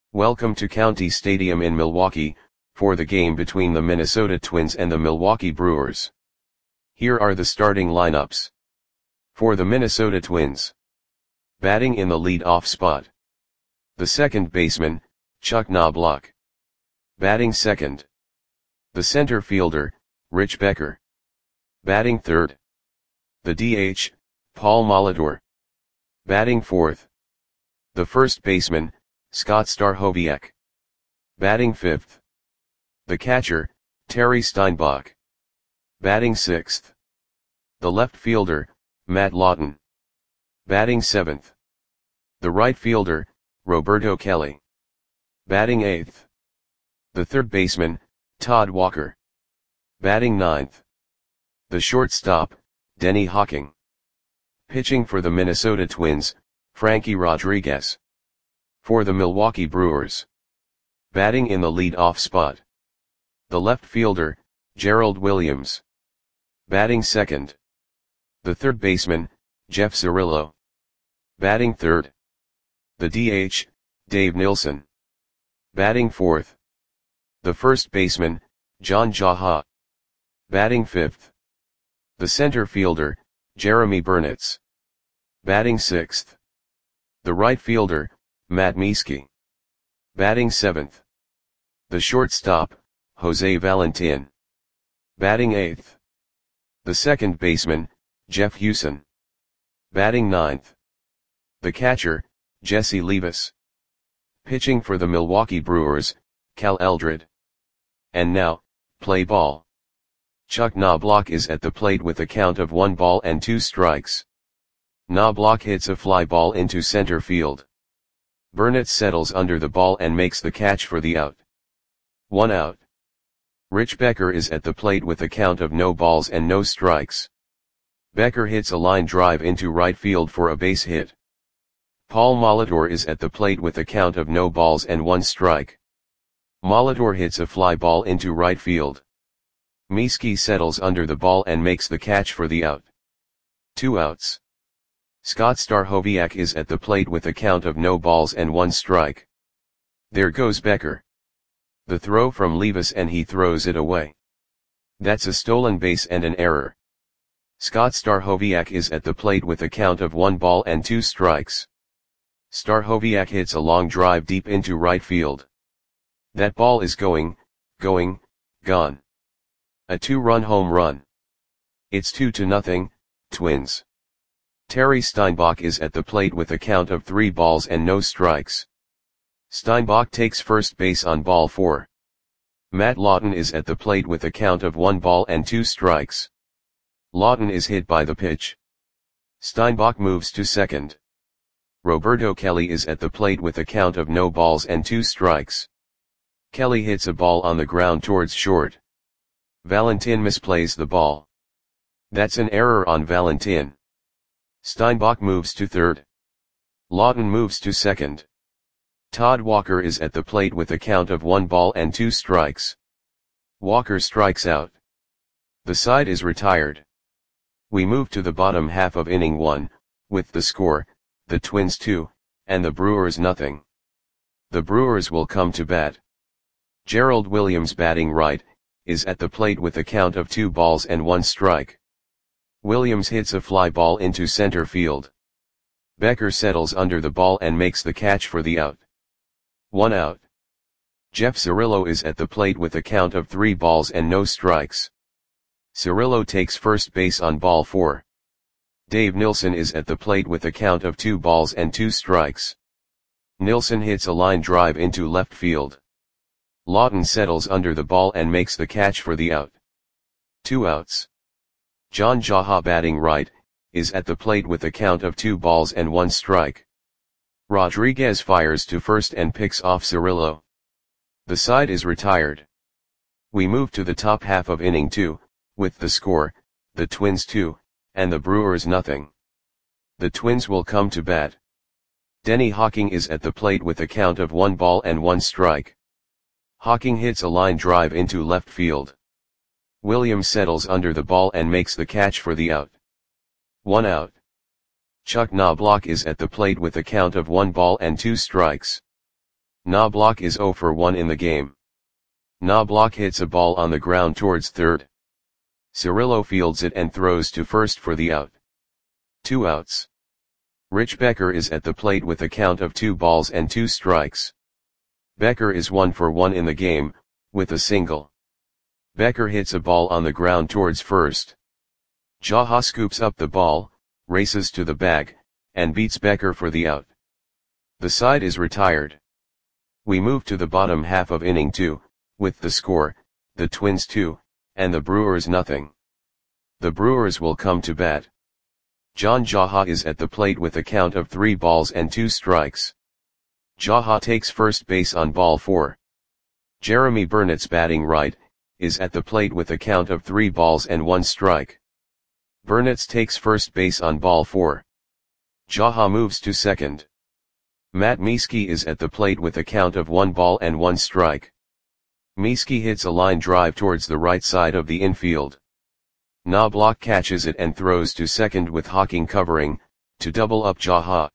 Welcome to County Stadium in Milwaukee, for the game between the Minnesota Twins and the Milwaukee Brewers. Here are the starting lineups. For the Minnesota Twins. Batting in the lead-off spot. The second baseman, Chuck Knobloch. Batting second. The center fielder, Rich Becker. Batting third. The DH, Paul Molitor. Batting fourth. The first baseman, Scott Stachowiak. Batting fifth. The catcher, Terry Steinbach. Batting sixth. The left fielder, Matt Lawton. Batting seventh. The right fielder, Roberto Kelly. Batting eighth. The third baseman, Todd Walker. Batting ninth. The shortstop, Denny Hawking. Pitching for the Minnesota Twins, Frankie Rodriguez. For the Milwaukee Brewers. Batting in the lead-off spot. The left fielder, Gerald Williams. Batting second. The third baseman, Jeff Cirillo. Batting third. The DH, Dave Nilsson. Batting fourth. The first baseman, John Jaha. Batting fifth. The center fielder, Jeremy Burnitz. Batting sixth. The right fielder, Matt Mieske. Batting seventh. The shortstop, Jose Valentin. Batting eighth. The second baseman, Jeff Hewson. Batting ninth. The catcher, Jesse Levis. Pitching for the Milwaukee Brewers, Cal Eldred. And now, play ball. Chuck Knobloch is at the plate with a count of 1 ball and 2 strikes. Knobloch hits a fly ball into center field. Burnitz settles under the ball and makes the catch for the out. 1 out. Rich Becker is at the plate with a count of no balls and no strikes. Becker hits a line drive into right field for a base hit. Paul Molitor is at the plate with a count of no balls and 1 strike. Molitor hits a fly ball into right field. Mieske settles under the ball and makes the catch for the out. 2 outs. Scott Stachowiak is at the plate with a count of no balls and 1 strike. There goes Becker. The throw from Levis and he throws it away. That's a stolen base and an error. Scott Stachowiak is at the plate with a count of 1 ball and 2 strikes. Stachowiak hits a long drive deep into right field. That ball is gone. A 2-run home run. It's 2-0, Twins. Terry Steinbach is at the plate with a count of 3 balls and no strikes. Steinbach takes first base on ball 4. Matt Lawton is at the plate with a count of 1 ball and 2 strikes. Lawton is hit by the pitch. Steinbach moves to second. Roberto Kelly is at the plate with a count of no balls and 2 strikes. Kelly hits a ball on the ground towards short. Valentin misplays the ball. That's an error on Valentin. Steinbach moves to third. Lawton moves to second. Todd Walker is at the plate with a count of 1 ball and 2 strikes. Walker strikes out. The side is retired. We move to the bottom half of inning 1, with the score, the Twins 2, and the Brewers nothing. The Brewers will come to bat. Gerald Williams batting right, is at the plate with a count of 2 balls and 1 strike. Williams hits a fly ball into center field. Becker settles under the ball and makes the catch for the out. 1 out. Jeff Cirillo is at the plate with a count of 3 balls and no strikes. Cirillo takes first base on ball 4. Dave Nilsson is at the plate with a count of 2 balls and 2 strikes. Nilsson hits a line drive into left field. Lawton settles under the ball and makes the catch for the out. 2 outs. John Jaha batting right, is at the plate with a count of 2 balls and 1 strike. Rodriguez fires to first and picks off Cirillo. The side is retired. We move to the top half of inning 2, with the score, the Twins 2, and the Brewers nothing. The Twins will come to bat. Denny Hawking is at the plate with a count of 1 ball and 1 strike. Hawking hits a line drive into left field. Williams settles under the ball and makes the catch for the out. 1 out. Chuck Knobloch is at the plate with a count of 1 ball and 2 strikes. Knobloch is 0 for 1 in the game. Knobloch hits a ball on the ground towards third. Cirillo fields it and throws to first for the out. 2 outs. Rich Becker is at the plate with a count of 2 balls and 2 strikes. Becker is 1 for 1 in the game, with a single. Becker hits a ball on the ground towards first. Jaha scoops up the ball, races to the bag, and beats Becker for the out. The side is retired. We move to the bottom half of inning 2, with the score, the Twins 2, and the Brewers nothing. The Brewers will come to bat. John Jaha is at the plate with a count of 3 balls and 2 strikes. Jaha takes first base on ball 4. Jeremy Burnett's batting right, is at the plate with a count of 3 balls and 1 strike. Burnett takes first base on ball 4. Jaha moves to second. Matt Mieske is at the plate with a count of 1 ball and 1 strike. Mieske hits a line drive towards the right side of the infield. Knobloch catches it and throws to second with Hawking covering, to double up Jaha.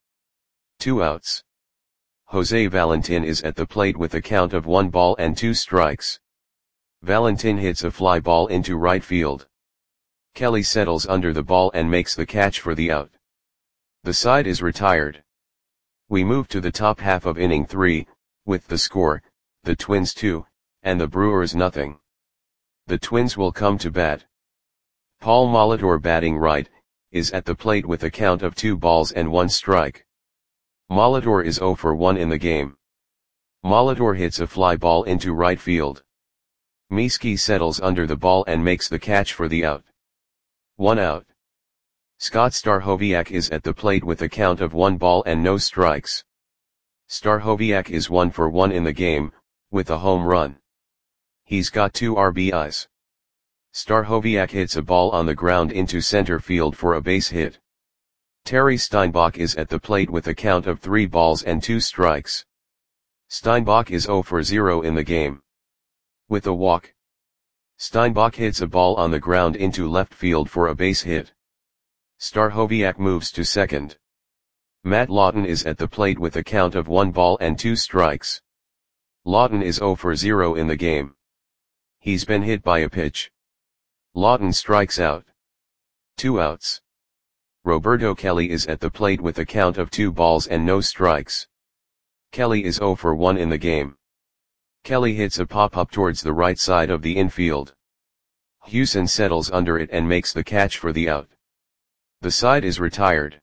2 outs. Jose Valentin is at the plate with a count of 1 ball and 2 strikes. Valentin hits a fly ball into right field. Kelly settles under the ball and makes the catch for the out. The side is retired. We move to the top half of inning 3, with the score, the Twins 2, and the Brewers nothing. The Twins will come to bat. Paul Molitor batting right, is at the plate with a count of 2 balls and 1 strike. Molitor is 0 for 1 in the game. Molitor hits a fly ball into right field. Mieske settles under the ball and makes the catch for the out. 1 out. Scott Stachowiak is at the plate with a count of 1 ball and no strikes. Stachowiak is 1 for 1 in the game, with a home run. He's got 2 RBIs. Stachowiak hits a ball on the ground into center field for a base hit. Terry Steinbach is at the plate with a count of 3 balls and 2 strikes. Steinbach is 0 for 0 in the game. With a walk. Steinbach hits a ball on the ground into left field for a base hit. Stachowiak moves to second. Matt Lawton is at the plate with a count of 1 ball and 2 strikes. Lawton is 0 for 0 in the game. He's been hit by a pitch. Lawton strikes out. 2 outs. Roberto Kelly is at the plate with a count of 2 balls and no strikes. Kelly is 0 for 1 in the game. Kelly hits a pop-up towards the right side of the infield. Hewson settles under it and makes the catch for the out. The side is retired.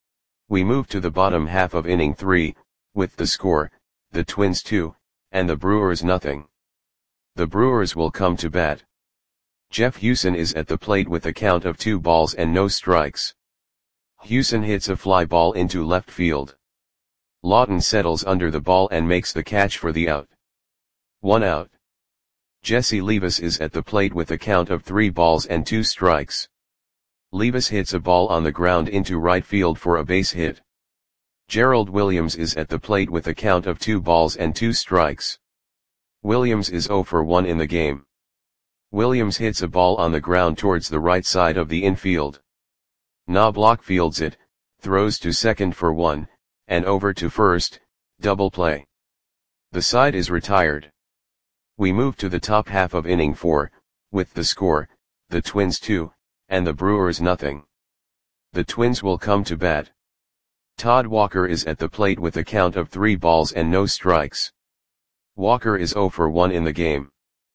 We move to the bottom half of inning 3, with the score, the Twins 2, and the Brewers nothing. The Brewers will come to bat. Jeff Hewson is at the plate with a count of 2 balls and no strikes. Hewson hits a fly ball into left field. Lawton settles under the ball and makes the catch for the out. 1 out. Jesse Levis is at the plate with a count of 3 balls and 2 strikes. Levis hits a ball on the ground into right field for a base hit. Gerald Williams is at the plate with a count of 2 balls and 2 strikes. Williams is 0 for 1 in the game. Williams hits a ball on the ground towards the right side of the infield. Knobloch fields it, throws to second for 1, and over to first, double play. The side is retired. We move to the top half of inning 4, with the score, the Twins 2, and the Brewers nothing. The Twins will come to bat. Todd Walker is at the plate with a count of 3 balls and no strikes. Walker is 0 for 1 in the game.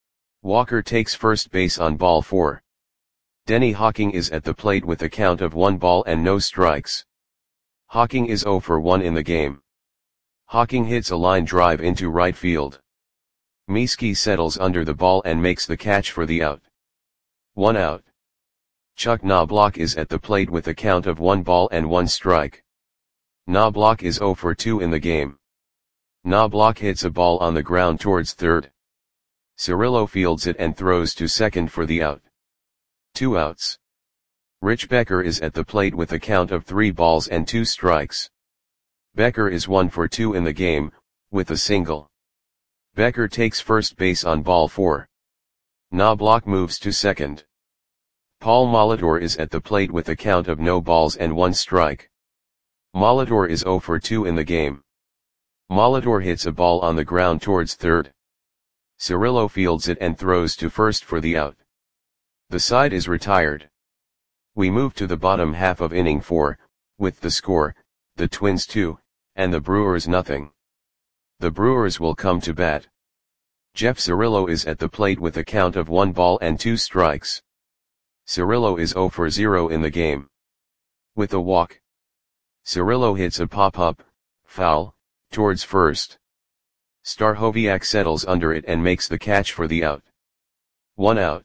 Walker takes first base on ball 4. Denny Hawking is at the plate with a count of 1 ball and no strikes. Hawking is 0 for 1 in the game. Hawking hits a line drive into right field. Mieske settles under the ball and makes the catch for the out. 1 out. Chuck Knobloch is at the plate with a count of 1 ball and 1 strike. Knobloch is 0 for 2 in the game. Knobloch hits a ball on the ground towards third. Cirillo fields it and throws to second for the out. 2 outs. Rich Becker is at the plate with a count of 3 balls and 2 strikes. Becker is 1 for 2 in the game, with a single. Becker takes first base on ball 4. Knobloch moves to second. Paul Molitor is at the plate with a count of no balls and 1 strike. Molitor is 0 for 2 in the game. Molitor hits a ball on the ground towards third. Cirillo fields it and throws to first for the out. The side is retired. We move to the bottom half of inning 4, with the score, the Twins 2, and the Brewers nothing. The Brewers will come to bat. Jeff Cirillo is at the plate with a count of 1 ball and 2 strikes. Cirillo is 0 for 0 in the game. With a walk, Cirillo hits a pop-up, foul, towards first. Stachowiak settles under it and makes the catch for the out. 1 out.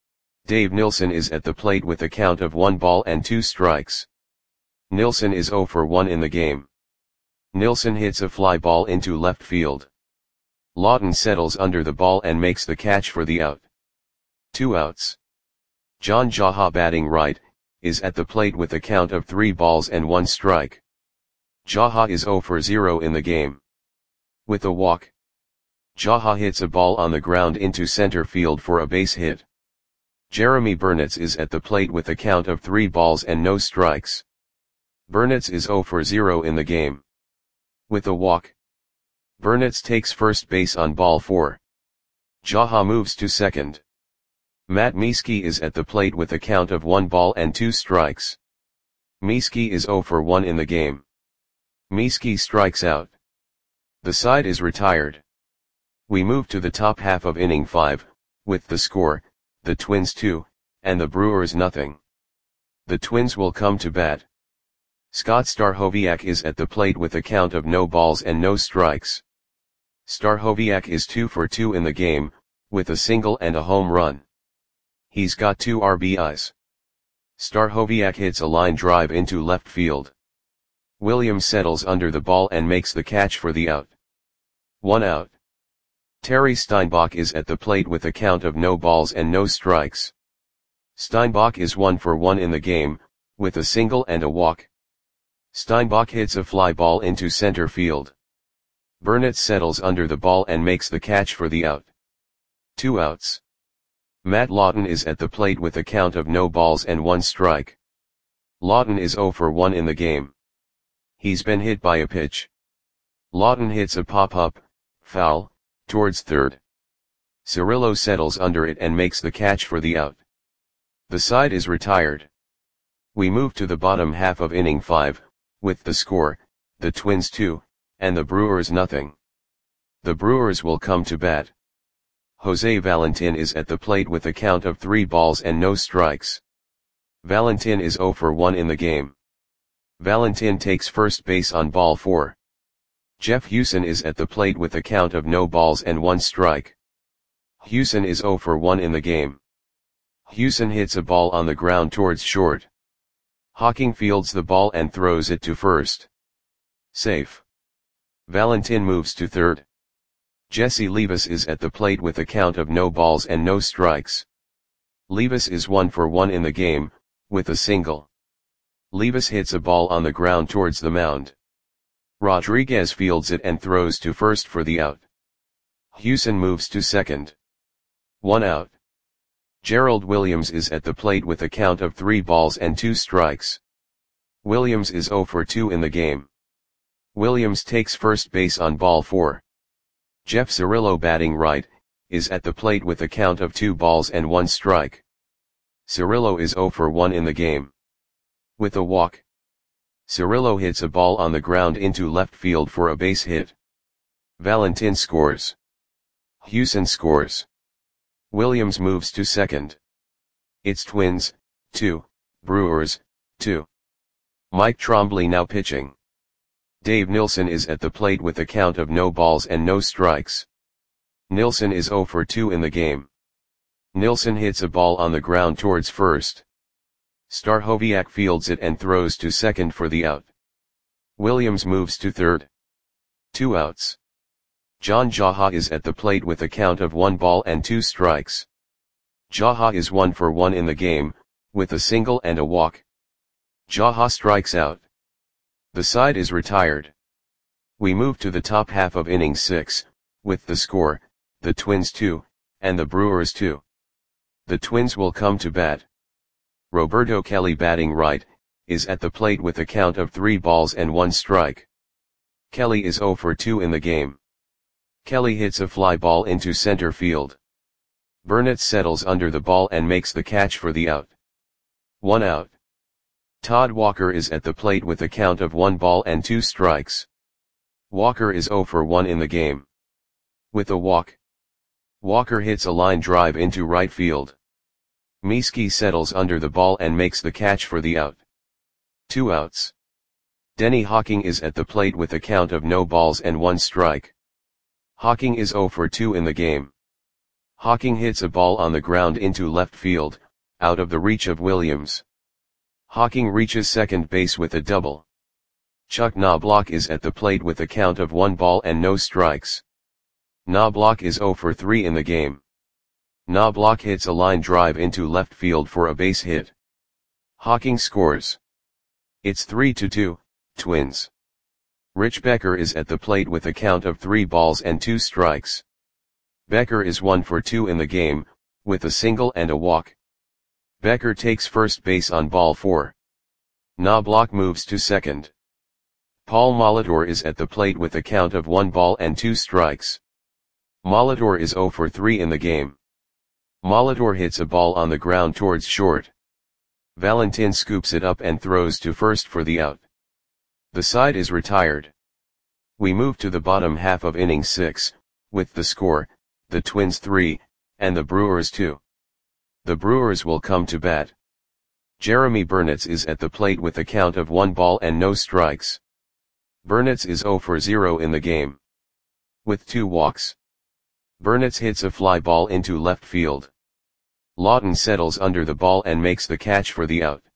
Dave Nilsson is at the plate with a count of 1 ball and 2 strikes. Nilsson is 0 for 1 in the game. Nilsson hits a fly ball into left field. Lawton settles under the ball and makes the catch for the out. 2 outs. John Jaha, batting right, is at the plate with a count of 3 balls and 1 strike. Jaha is 0 for 0 in the game. With a walk, Jaha hits a ball on the ground into center field for a base hit. Jeremy Burnitz is at the plate with a count of 3 balls and no strikes. Burnitz is 0 for 0 in the game. With a walk, Burnitz takes first base on ball 4. Jaha moves to second. Matt Mieske is at the plate with a count of 1 ball and 2 strikes. Mieske is 0 for 1 in the game. Mieske strikes out. The side is retired. We move to the top half of inning 5, with the score, the Twins 2, and the Brewers nothing. The Twins will come to bat. Scott Stachowiak is at the plate with a count of no balls and no strikes. Stachowiak is 2 for 2 in the game, with a single and a home run. He's got 2 RBIs. Stachowiak hits a line drive into left field. Williams settles under the ball and makes the catch for the out. 1 out. Terry Steinbach is at the plate with a count of no balls and no strikes. Steinbach is 1 for 1 in the game, with a single and a walk. Steinbach hits a fly ball into center field. Burnitz settles under the ball and makes the catch for the out. 2 outs. Matt Lawton is at the plate with a count of no balls and 1 strike. Lawton is 0 for 1 in the game. He's been hit by a pitch. Lawton hits a pop-up, foul, towards third. Cirillo settles under it and makes the catch for the out. The side is retired. We move to the bottom half of inning 5, with the score, the Twins 2, and the Brewers nothing. The Brewers will come to bat. Jose Valentin is at the plate with a count of 3 balls and no strikes. Valentin is 0 for 1 in the game. Valentin takes first base on ball 4. Jeff Hewson is at the plate with a count of no balls and 1 strike. Hewson is 0 for 1 in the game. Hewson hits a ball on the ground towards short. Hawking fields the ball and throws it to first. Safe. Valentin moves to third. Jesse Levis is at the plate with a count of no balls and no strikes. Levis is 1 for 1 in the game, with a single. Levis hits a ball on the ground towards the mound. Rodriguez fields it and throws to first for the out. Hewson moves to second. 1 out. Gerald Williams is at the plate with a count of 3 balls and 2 strikes. Williams is 0 for 2 in the game. Williams takes first base on ball 4. Jeff Cirillo, batting right, is at the plate with a count of 2 balls and 1 strike. Cirillo is 0 for 1 in the game. With a walk, Cirillo hits a ball on the ground into left field for a base hit. Valentin scores. Hewson scores. Williams moves to second. It's Twins, 2, Brewers, 2. Mike Trombley now pitching. Dave Nilsson is at the plate with a count of no balls and no strikes. Nilsson is 0 for 2 in the game. Nilsson hits a ball on the ground towards first. Stachowiak fields it and throws to second for the out. Williams moves to third. 2 outs. John Jaha is at the plate with a count of 1 ball and 2 strikes. Jaha is 1 for 1 in the game, with a single and a walk. Jaha strikes out. The side is retired. We move to the top half of inning 6, with the score, the Twins 2, and the Brewers 2. The Twins will come to bat. Roberto Kelly, batting right, is at the plate with a count of 3 balls and 1 strike. Kelly is 0 for 2 in the game. Kelly hits a fly ball into center field. Burnett settles under the ball and makes the catch for the out. 1 out. Todd Walker is at the plate with a count of 1 ball and 2 strikes. Walker is 0 for 1 in the game. With a walk, Walker hits a line drive into right field. Mieske settles under the ball and makes the catch for the out. 2 outs. Denny Hawking is at the plate with a count of no balls and 1 strike. Hawking is 0 for 2 in the game. Hawking hits a ball on the ground into left field, out of the reach of Williams. Hawking reaches second base with a double. Chuck Knobloch is at the plate with a count of 1 ball and no strikes. Knobloch is 0 for 3 in the game. Knobloch hits a line drive into left field for a base hit. Hawking scores. It's 3-2, Twins. Rich Becker is at the plate with a count of 3 balls and 2 strikes. Becker is 1 for 2 in the game, with a single and a walk. Becker takes first base on ball 4. Knobloch moves to second. Paul Molitor is at the plate with a count of 1 ball and 2 strikes. Molitor is 0 for 3 in the game. Molitor hits a ball on the ground towards short. Valentin scoops it up and throws to first for the out. The side is retired. We move to the bottom half of inning 6, with the score, the Twins 3, and the Brewers 2. The Brewers will come to bat. Jeremy Burnett is at the plate with a count of 1 ball and no strikes. Burnett is 0 for 0 in the game. With 2 walks. Burnett hits a fly ball into left field. Lawton settles under the ball and makes the catch for the out.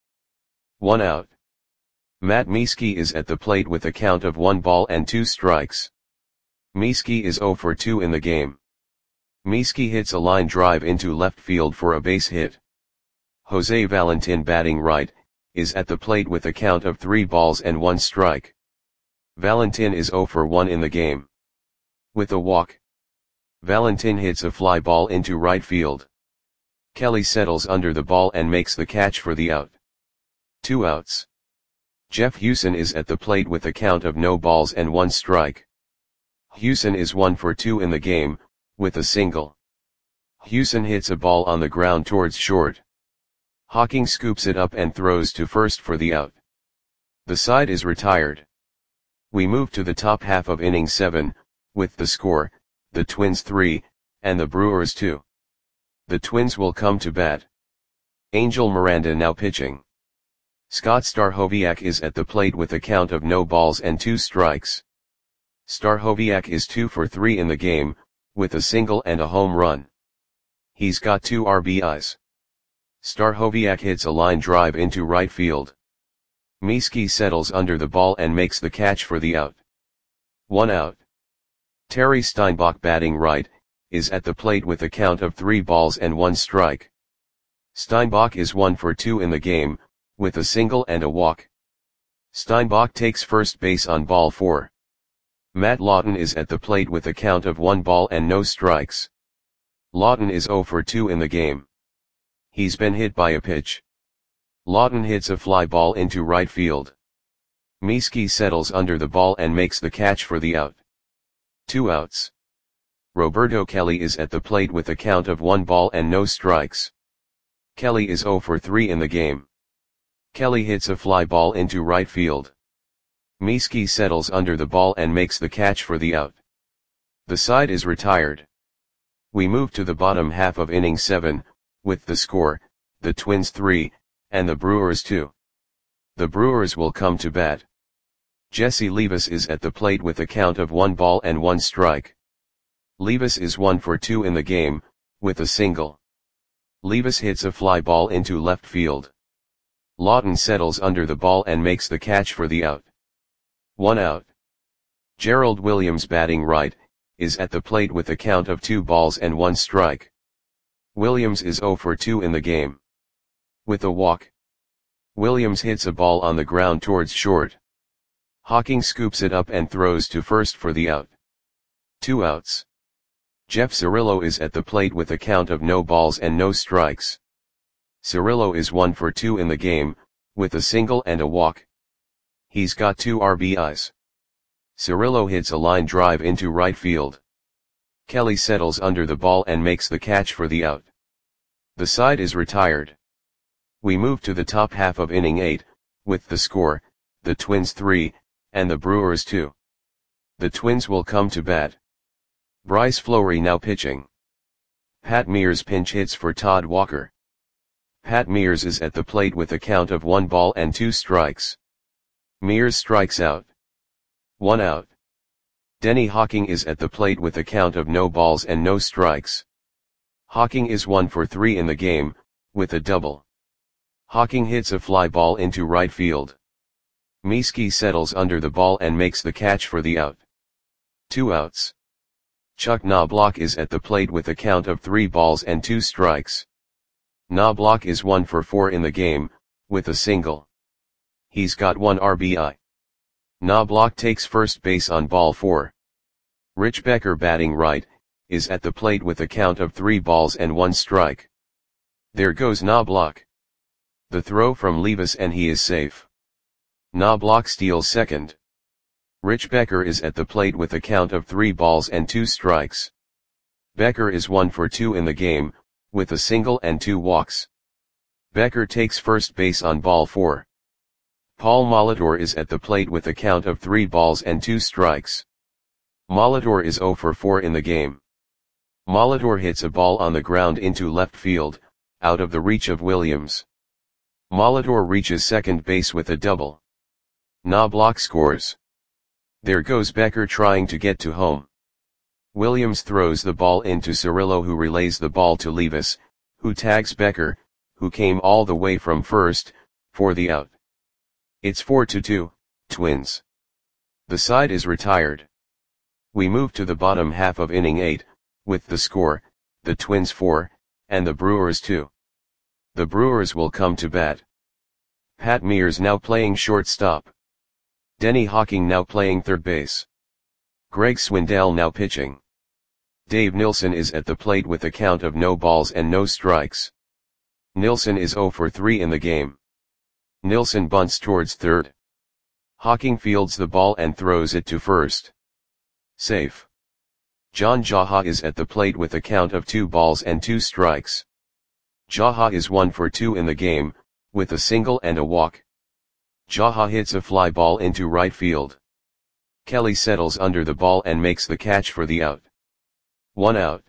1 out. Matt Mieske is at the plate with a count of 1 ball and 2 strikes. Mieske is 0 for 2 in the game. Mieske hits a line drive into left field for a base hit. Jose Valentin, batting right, is at the plate with a count of 3 balls and 1 strike. Valentin is 0 for 1 in the game. With a walk, Valentin hits a fly ball into right field. Kelly settles under the ball and makes the catch for the out. 2 outs. Jeff Hewson is at the plate with a count of no balls and 1 strike. Hewson is 1 for 2 in the game, with a single. Hewson hits a ball on the ground towards short. Hawking scoops it up and throws to first for the out. The side is retired. We move to the top half of inning 7, with the score, the Twins 3, and the Brewers 2. The Twins will come to bat. Angel Miranda now pitching. Scott Stachowiak is at the plate with a count of no balls and 2 strikes. Stachowiak is 2 for 3 in the game, with a single and a home run. He's got 2 RBIs. Stachowiak hits a line drive into right field. Mieske settles under the ball and makes the catch for the out. 1 out. Terry Steinbach, batting right, is at the plate with a count of 3 balls and 1 strike. Steinbach is 1 for 2 in the game, with a single and a walk. Steinbach takes first base on ball 4. Matt Lawton is at the plate with a count of 1 ball and no strikes. Lawton is 0 for 2 in the game. He's been hit by a pitch. Lawton hits a fly ball into right field. Mieske settles under the ball and makes the catch for the out. 2 outs. Roberto Kelly is at the plate with a count of 1 ball and no strikes. Kelly is 0 for 3 in the game. Kelly hits a fly ball into right field. Mieske settles under the ball and makes the catch for the out. The side is retired. We move to the bottom half of inning 7, with the score, the Twins 3, and the Brewers 2. The Brewers will come to bat. Jesse Levis is at the plate with a count of 1 ball and 1 strike. Levis is 1 for 2 in the game, with a single. Levis hits a fly ball into left field. Lawton settles under the ball and makes the catch for the out. 1 out. Gerald Williams, batting right, is at the plate with a count of 2 balls and 1 strike. Williams is 0 for 2 in the game. With a walk, Williams hits a ball on the ground towards short. Hawking scoops it up and throws to first for the out. 2 outs. Jeff Cirillo is at the plate with a count of no balls and no strikes. Cirillo is 1 for 2 in the game, with a single and a walk. He's got 2 RBIs. Cirillo hits a line drive into right field. Kelly settles under the ball and makes the catch for the out. The side is retired. We move to the top half of inning 8, with the score, the Twins 3, and the Brewers 2. The Twins will come to bat. Bryce Fleury now pitching. Pat Mears pinch hits for Todd Walker. Pat Mears is at the plate with a count of 1 ball and 2 strikes. Mears strikes out. 1 out. Denny Hawking is at the plate with a count of no balls and no strikes. Hawking is 1 for 3 in the game, with a double. Hawking hits a fly ball into right field. Mieske settles under the ball and makes the catch for the out. 2 outs. Chuck Knobloch is at the plate with a count of 3 balls and 2 strikes. Knobloch is 1 for 4 in the game, with a single. He's got 1 RBI. Knobloch takes first base on ball 4. Rich Becker batting right, is at the plate with a count of 3 balls and 1 strike. There goes Knobloch. The throw from Levis and he is safe. Knobloch steals second. Rich Becker is at the plate with a count of 3 balls and 2 strikes. Becker is 1 for 2 in the game, with a single and 2 walks. Becker takes first base on ball 4. Paul Molitor is at the plate with a count of 3 balls and 2 strikes. Molitor is 0 for 4 in the game. Molitor hits a ball on the ground into left field, out of the reach of Williams. Molitor reaches second base with a double. Knobloch scores. There goes Becker trying to get to home. Williams throws the ball into Cirillo, who relays the ball to Levis, who tags Becker, who came all the way from first, for the out. It's 4-2, Twins. The side is retired. We move to the bottom half of inning 8, with the score, the Twins 4, and the Brewers 2. The Brewers will come to bat. Pat Mears now playing shortstop. Denny Hawking now playing third base. Greg Swindell now pitching. Dave Nilsson is at the plate with a count of no balls and no strikes. Nilsson is 0 for 3 in the game. Nilsson bunts towards third. Hawking fields the ball and throws it to first. Safe. John Jaha is at the plate with a count of 2 balls and 2 strikes. Jaha is 1 for 2 in the game, with a single and a walk. Jaha hits a fly ball into right field. Kelly settles under the ball and makes the catch for the out. 1 out.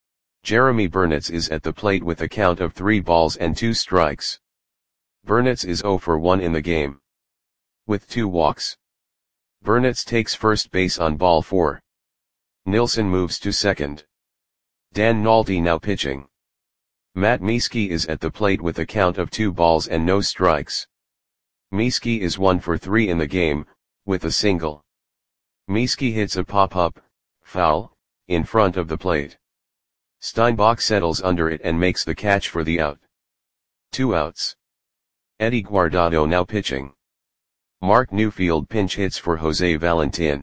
Jeremy Burnitz is at the plate with a count of 3 balls and 2 strikes. Burnitz is 0 for 1 in the game, with 2 walks. Burnitz takes first base on ball 4. Nilsson moves to second. Dan Nolte now pitching. Matt Mieske is at the plate with a count of 2 balls and no strikes. Mieske is 1 for 3 in the game, with a single. Mieske hits a pop-up, foul, in front of the plate. Steinbach settles under it and makes the catch for the out. 2 outs. Eddie Guardado now pitching. Mark Newfield pinch hits for Jose Valentin.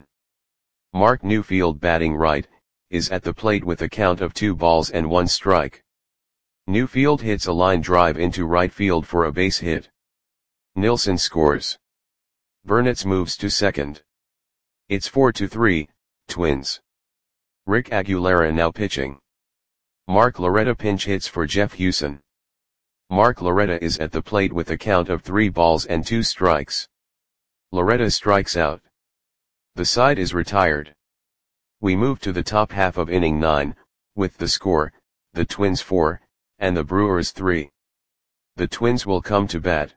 Mark Newfield batting right, is at the plate with a count of 2 balls and 1 strike. Newfield hits a line drive into right field for a base hit. Nilsson scores. Burnitz moves to second. It's 4-3, Twins. Rick Aguilera now pitching. Mark Loretta pinch hits for Jeff Hewson. Mark Loretta is at the plate with a count of 3 balls and 2 strikes. Loretta strikes out. The side is retired. We move to the top half of inning 9, with the score, the Twins 4, and the Brewers 3. The Twins will come to bat.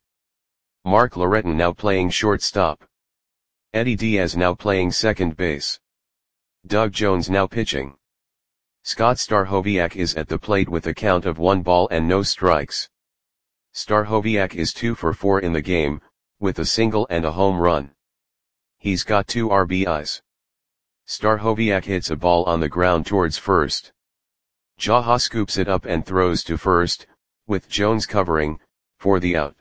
Mark Loretta now playing shortstop. Eddie Diaz now playing second base. Doug Jones now pitching. Scott Stachowiak is at the plate with a count of 1 ball and no strikes. Stachowiak is 2 for 4 in the game, with a single and a home run. He's got 2 RBIs. Stachowiak hits a ball on the ground towards first. Jaha scoops it up and throws to first, with Jones covering, for the out.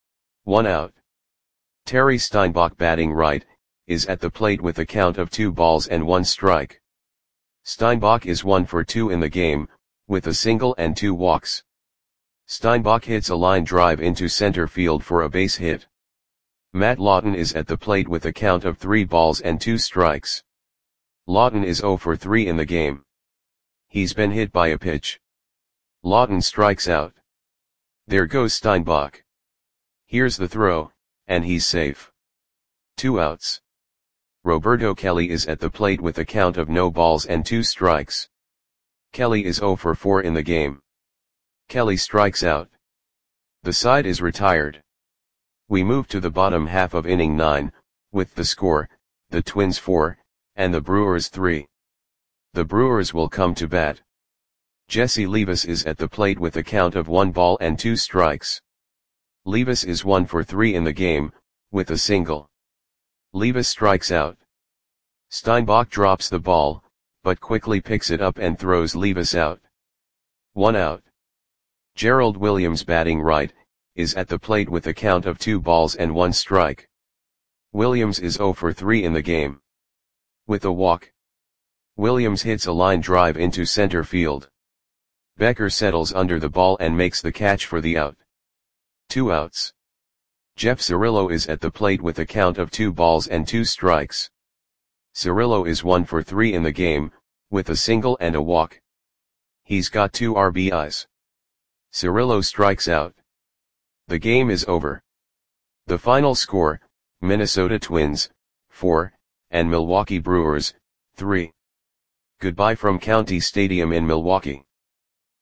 1 out. Terry Steinbach batting right, is at the plate with a count of 2 balls and 1 strike. Steinbach is 1 for 2 in the game, with a single and 2 walks. Steinbach hits a line drive into center field for a base hit. Matt Lawton is at the plate with a count of 3 balls and 2 strikes. Lawton is 0 for 3 in the game. He's been hit by a pitch. Lawton strikes out. There goes Steinbach. Here's the throw, and he's safe. 2 outs. Roberto Kelly is at the plate with a count of no balls and 2 strikes. Kelly is 0 for 4 in the game. Kelly strikes out. The side is retired. We move to the bottom half of inning 9, with the score, the Twins 4, and the Brewers 3. The Brewers will come to bat. Jesse Levis is at the plate with a count of 1 ball and 2 strikes. Levis is 1 for 3 in the game, with a single. Levis strikes out. Steinbach drops the ball, but quickly picks it up and throws Levis out. 1 out. Gerald Williams, batting right, is at the plate with a count of 2 balls and 1 strike. Williams is 0 for 3 in the game. With a walk. Williams hits a line drive into center field. Becker settles under the ball and makes the catch for the out. 2 outs. Jeff Cirillo is at the plate with a count of 2 balls and 2 strikes. Cirillo is 1 for 3 in the game, with a single and a walk. He's got 2 RBIs. Cirillo strikes out. The game is over. The final score, Minnesota Twins, 4, and Milwaukee Brewers, 3. Goodbye from County Stadium in Milwaukee.